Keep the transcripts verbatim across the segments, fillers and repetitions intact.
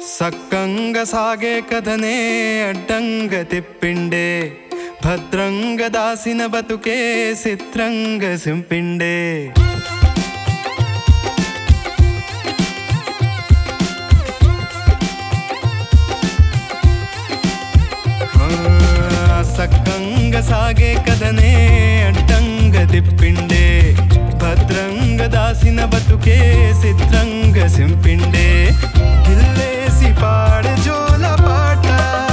సక్కంగా సాగే కథనే అడ్డంగా తిప్పిండే, భద్రంగా దాసిన బతుకే చిత్రంగా సింపిండే. సక్కంగా సాగే కథనే అడ్డంగా తిప్పిండే, భద్రంగా దాసిన బతుకే చిత్రంగా సింపిండే. గిల్లేసి పాడే జోల పాట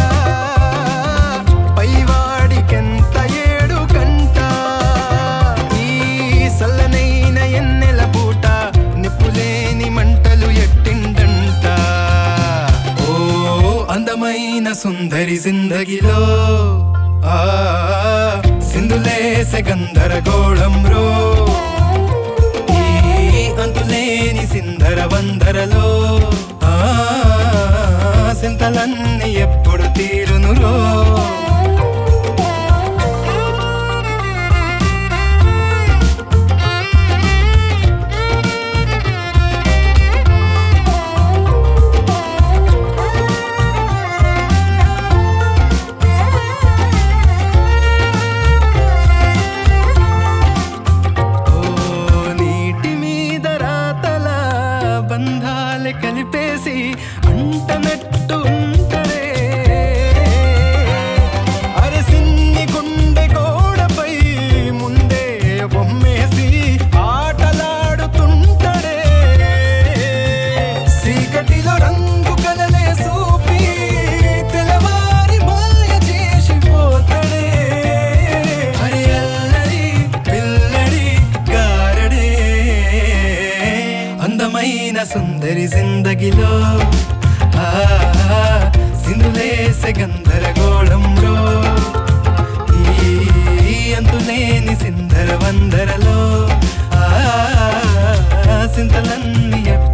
పైవాడికెంత ఏడు కంట. ఈ సల్లనైన ఎన్నెల పూట నిప్పులేని మంటలు ఎట్టిండంట. ఓ అందమైన సుందరి జిందగిలో ఆ సింధులేసే గంధరగోళం రో. ఈ అంతులేని సింధర వందరలో ఆ సింతలన్నీ ఎప్పుడు తీరునురో. బంధాలే కలిపేసి అంటనట్టు ఉంటడే, అరసిన్ని గుండె గోడపై ముందే బొమ్మేసి ఆటలాడుతుంటడే. చీకటిలో రంగు కలలే సూపి తెలవారి మాయ చేసిపోతడే. హరి అల్లరి పిల్లడి గారడే అందమైన సుందరి జిందగిలో ఆ సింధులేసే గంధరగోళం రో. ఈ అంతులేని సింధర వందరలో ఆ సింతలన్నీ